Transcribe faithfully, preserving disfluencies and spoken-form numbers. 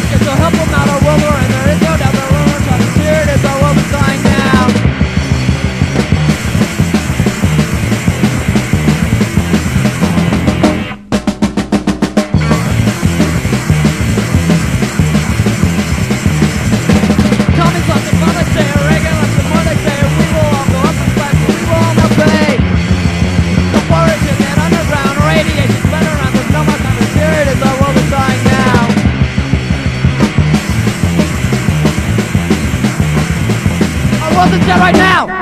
Okay, so help them out, our world war, and there is no doubt that rumors are here it is, our world is dying down. Tommy's left and Mother say, Reagan left and Mother say, we will all go up in flames, we will all not pay. The forest is in underground, radiation's been around, there's no more time, here it is, our world is dying now. Our world is dead right now!